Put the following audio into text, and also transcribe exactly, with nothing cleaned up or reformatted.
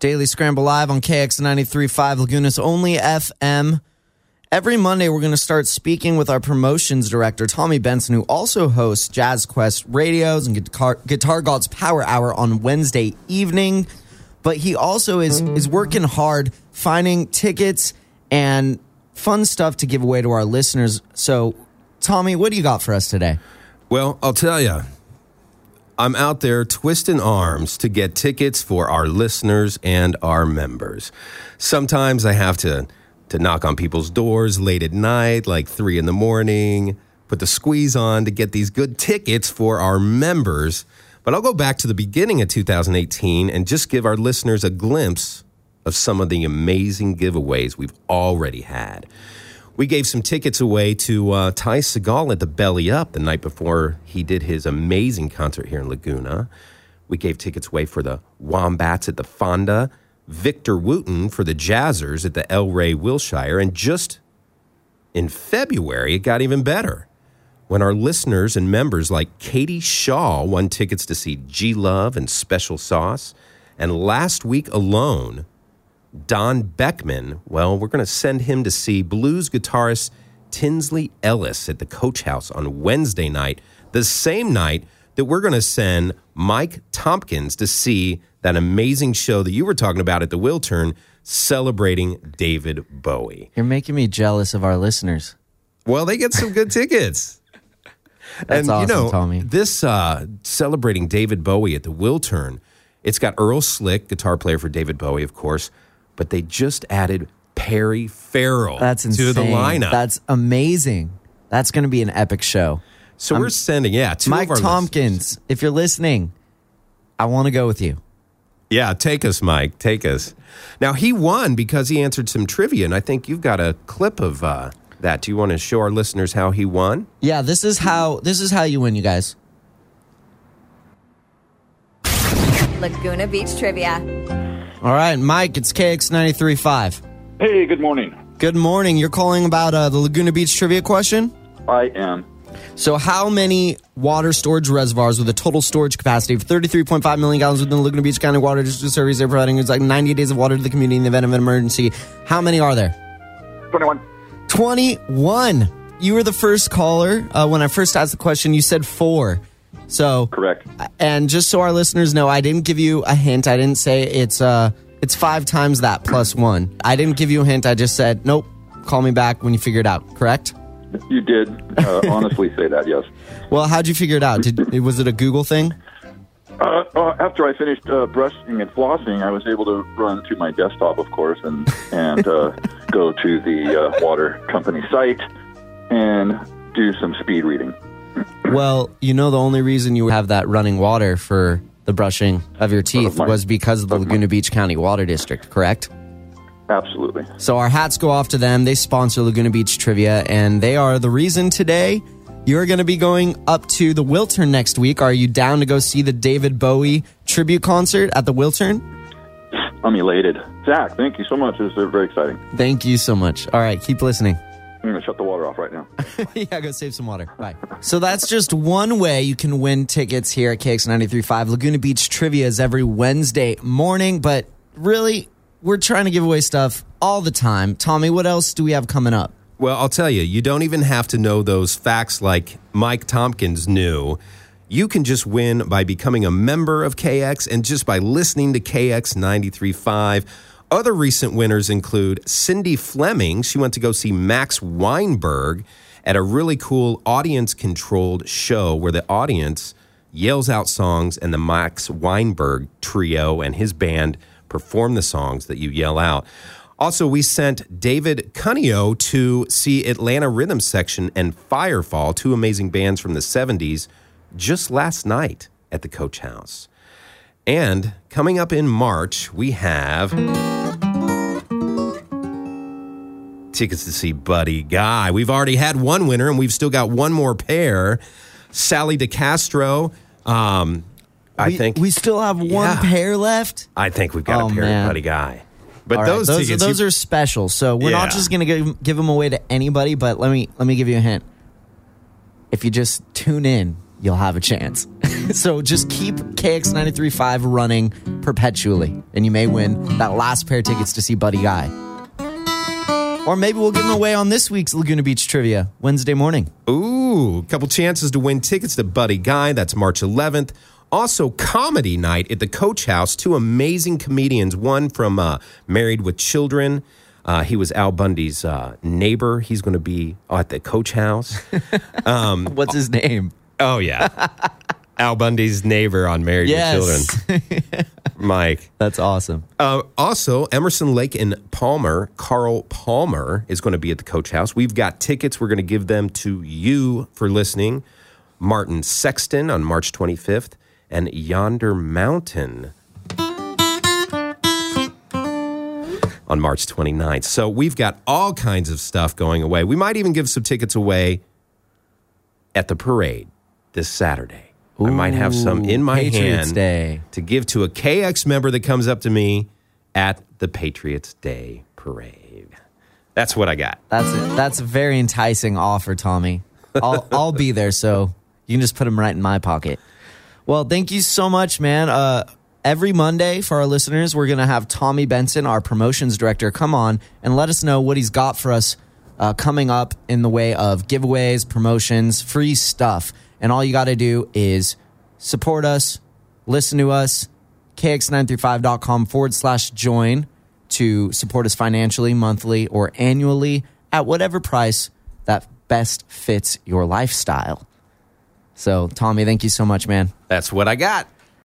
Daily Scramble Live on K X ninety-three point five, Laguna's only F M. Every Monday, we're going to start speaking with our promotions director, Tommy Benson, who also hosts Jazz Quest Radios and Guitar, Guitar Gods Power Hour on Wednesday evening. But he also is, is working hard finding tickets and fun stuff to give away to our listeners. So, Tommy, what do you got for us today? Well, I'll tell you, I'm out there twisting arms to get tickets for our listeners and our members. Sometimes I have to, to knock on people's doors late at night, like three in the morning, put the squeeze on to get these good tickets for our members. But I'll go back to the beginning of two thousand eighteen and just give our listeners a glimpse of some of the amazing giveaways we've already had. We gave some tickets away to uh, Ty Segall at the Belly Up the night before he did his amazing concert here in Laguna. We gave tickets away for the Wombats at the Fonda, Victor Wooten for the Jazzers at the El Rey Wilshire, and just in February, it got even better when our listeners and members like Katie Shaw won tickets to see G-Love and Special Sauce, and last week alone, Don Beckman, well, we're going to send him to see blues guitarist Tinsley Ellis at the Coach House on Wednesday night, the same night that we're going to send Mike Tompkins to see that amazing show that you were talking about at the Wiltern celebrating David Bowie. You're making me jealous of our listeners. Well, they get some good tickets. That's and, awesome, you know, Tommy. This uh, celebrating David Bowie at the Wiltern, it's got Earl Slick, guitar player for David Bowie, of course, but they just added Perry Farrell That's insane. to the lineup. That's amazing. That's going to be an epic show. So I'm, we're sending, yeah, two Mike of our Tompkins, listeners. if you're listening, I want to go with you. Yeah, take us, Mike. Take us. Now, he won because he answered some trivia, and I think you've got a clip of uh, that. Do you want to show our listeners how he won? Yeah, this is how this is how you win, you guys. Laguna Beach Trivia. All right, Mike, it's K X ninety-three point five. Hey, good morning. Good morning. You're calling about uh, the Laguna Beach trivia question? I am. So how many water storage reservoirs with a total storage capacity of thirty-three point five million gallons within the Laguna Beach County Water District Service are providing it's like ninety days of water to the community in the event of an emergency? How many are there? twenty-one. twenty-one. You were the first caller. Uh, when I first asked the question, you said four. So Correct. And just so our listeners know, I didn't give you a hint. I didn't say it's uh it's five times that plus one. I didn't give you a hint. I just said, nope, call me back when you figure it out. Correct? You did uh, honestly say that, yes. Well, how'd you figure it out? Did, was it a Google thing? Uh, uh, after I finished uh, brushing and flossing, I was able to run to my desktop, of course, and, and uh, go to the uh, water company site and do some speed reading. Well, you know the only reason you have that running water for the brushing of your teeth my- was because of the of my- Laguna Beach County Water District, correct? Absolutely. So our hats go off to them. They sponsor Laguna Beach Trivia, and they are the reason today you're going to be going up to the Wiltern next week. Are you down to go see the David Bowie tribute concert at the Wiltern? I'm elated. Zach, thank you so much. This is very exciting. Thank you so much. All right, keep listening. I'm going to shut the water off right now. Yeah, go save some water. Bye. So that's just one way you can win tickets here at K X ninety-three point five. Laguna Beach Trivia is every Wednesday morning, but really, we're trying to give away stuff all the time. Tommy, what else do we have coming up? Well, I'll tell you, you don't even have to know those facts like Mike Tompkins knew. You can just win by becoming a member of K X and just by listening to K X ninety-three point five. Other recent winners include Cindy Fleming. She went to go see Max Weinberg at a really cool audience-controlled show where the audience yells out songs and the Max Weinberg trio and his band perform the songs that you yell out. Also, we sent David Cuneo to see Atlanta Rhythm Section and Firefall, two amazing bands from the seventies, just last night at the Coach House. And coming up in March, we have tickets to see Buddy Guy. We've already had one winner, and we've still got one more pair. Sally DeCastro, um, I we, think... We still have one yeah. pair left? I think we've got Oh, a pair man. of Buddy Guy. But All those right, those, tickets... those you, are special, so we're not Yeah. just going to give, give them away to anybody, but let me let me give you a hint. If you just tune in, you'll have a chance. So just keep K X ninety-three point five running perpetually, and you may win that last pair of tickets to see Buddy Guy. Or maybe we'll give them away on this week's Laguna Beach Trivia, Wednesday morning. Ooh, a couple chances to win tickets to Buddy Guy. That's March eleventh. Also, comedy night at the Coach House. Two amazing comedians. One from uh, Married with Children. Uh, he was Al Bundy's uh, neighbor. He's going to be at the Coach House. Um, What's his name? Oh, yeah. Al Bundy's neighbor on Married Yes. with Children. Mike. That's awesome. Uh, also, Emerson Lake and Palmer, Carl Palmer, is going to be at the Coach House. We've got tickets. We're going to give them to you for listening. Martin Sexton on March twenty-fifth and Yonder Mountain on March twenty-ninth. So we've got all kinds of stuff going away. We might even give some tickets away at the parade this Saturday. I might have some in my Patriots hand Day. to give to a K X member that comes up to me at the Patriots Day parade. That's what I got. That's a, that's a very enticing offer, Tommy. I'll I'll be there, so you can just put them right in my pocket. Well, thank you so much, man. Uh, every Monday for our listeners, we're going to have Tommy Benson, our promotions director, come on and let us know what he's got for us uh, coming up in the way of giveaways, promotions, free stuff. And all you got to do is support us, listen to us, K X nine three five dot com forward slash join to support us financially, monthly, or annually at whatever price that best fits your lifestyle. So, Tommy, thank you so much, man. That's what I got.